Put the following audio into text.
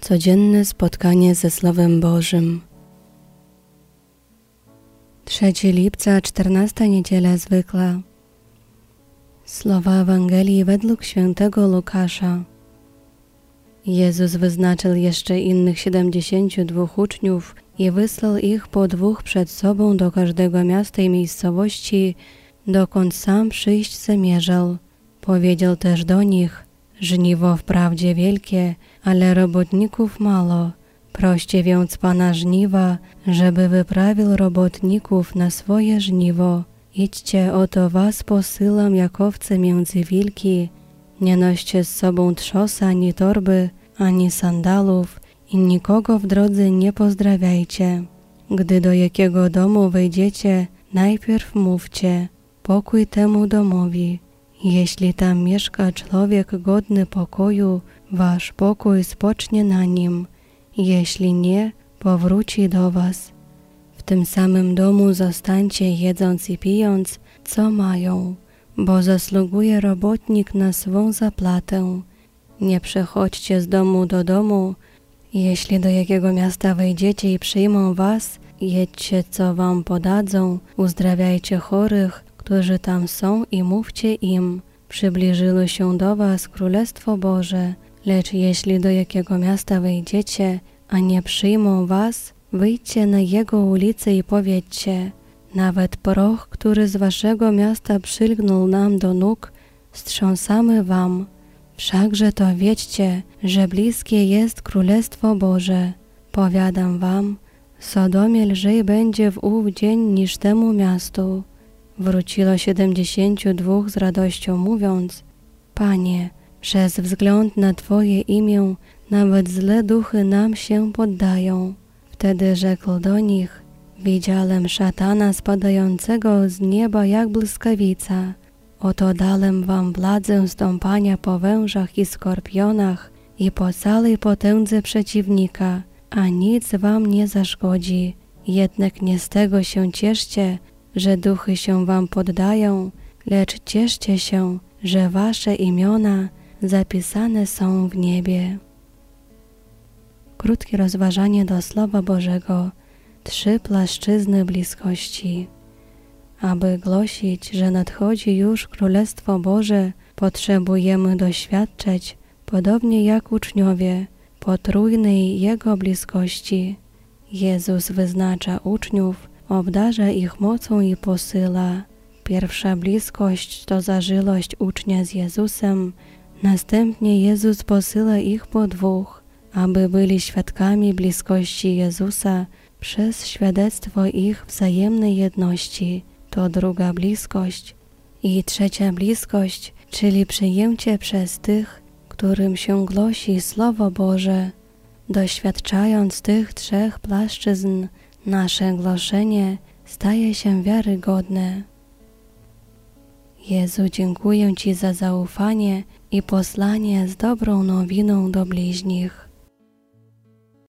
Codzienne spotkanie ze Słowem Bożym. 3 lipca, 14 niedziela zwykła. Słowa Ewangelii według świętego Łukasza. Jezus wyznaczył jeszcze innych 72 uczniów i wysłał ich po dwóch przed sobą do każdego miasta i miejscowości, dokąd sam przyjść zamierzał. Powiedział też do nich: żniwo wprawdzie wielkie, ale robotników mało. Proście więc Pana żniwa, żeby wyprawił robotników na swoje żniwo. Idźcie, oto was posyłam jak owce między wilki. Nie noście z sobą trzosa, ani torby, ani sandałów i nikogo w drodze nie pozdrawiajcie. Gdy do jakiego domu wejdziecie, najpierw mówcie: pokój temu domowi. Jeśli tam mieszka człowiek godny pokoju, wasz pokój spocznie na nim. Jeśli nie, powróci do was. W tym samym domu zostańcie, jedząc i pijąc, co mają, bo zasługuje robotnik na swą zapłatę. Nie przechodźcie z domu do domu. Jeśli do jakiego miasta wejdziecie i przyjmą was, jedźcie, co wam podadzą, uzdrawiajcie chorych, którzy tam są, i mówcie im: przybliżyło się do was Królestwo Boże. Lecz jeśli do jakiego miasta wejdziecie, a nie przyjmą was, wyjdźcie na jego ulicę i powiedzcie: nawet proch, który z waszego miasta przylgnął nam do nóg, strząsamy wam. Wszakże to wiedźcie, że bliskie jest Królestwo Boże. Powiadam wam, Sodomie lżej będzie w ów dzień niż temu miastu. Wróciło 72 z radością, mówiąc: Panie, przez wzgląd na Twoje imię nawet złe duchy nam się poddają. Wtedy rzekł do nich: widziałem szatana spadającego z nieba jak błyskawica. Oto dałem wam władzę stąpania po wężach i skorpionach i po całej potędze przeciwnika, a nic wam nie zaszkodzi. Jednak nie z tego się cieszcie, że duchy się wam poddają, lecz cieszcie się, że wasze imiona zapisane są w niebie. Krótkie rozważanie do Słowa Bożego. 3 płaszczyzny bliskości. Aby głosić, że nadchodzi już Królestwo Boże, potrzebujemy doświadczać, podobnie jak uczniowie, potrójnej Jego bliskości. Jezus wyznacza uczniów, obdarza ich mocą i posyła. Pierwsza bliskość to zażyłość ucznia z Jezusem, następnie Jezus posyła ich po dwóch, aby byli świadkami bliskości Jezusa przez świadectwo ich wzajemnej jedności. To druga bliskość. I trzecia bliskość, czyli przyjęcie przez tych, którym się głosi Słowo Boże. Doświadczając tych 3 płaszczyzn, nasze głoszenie staje się wiarygodne. Jezu, dziękuję Ci za zaufanie i posłanie z dobrą nowiną do bliźnich.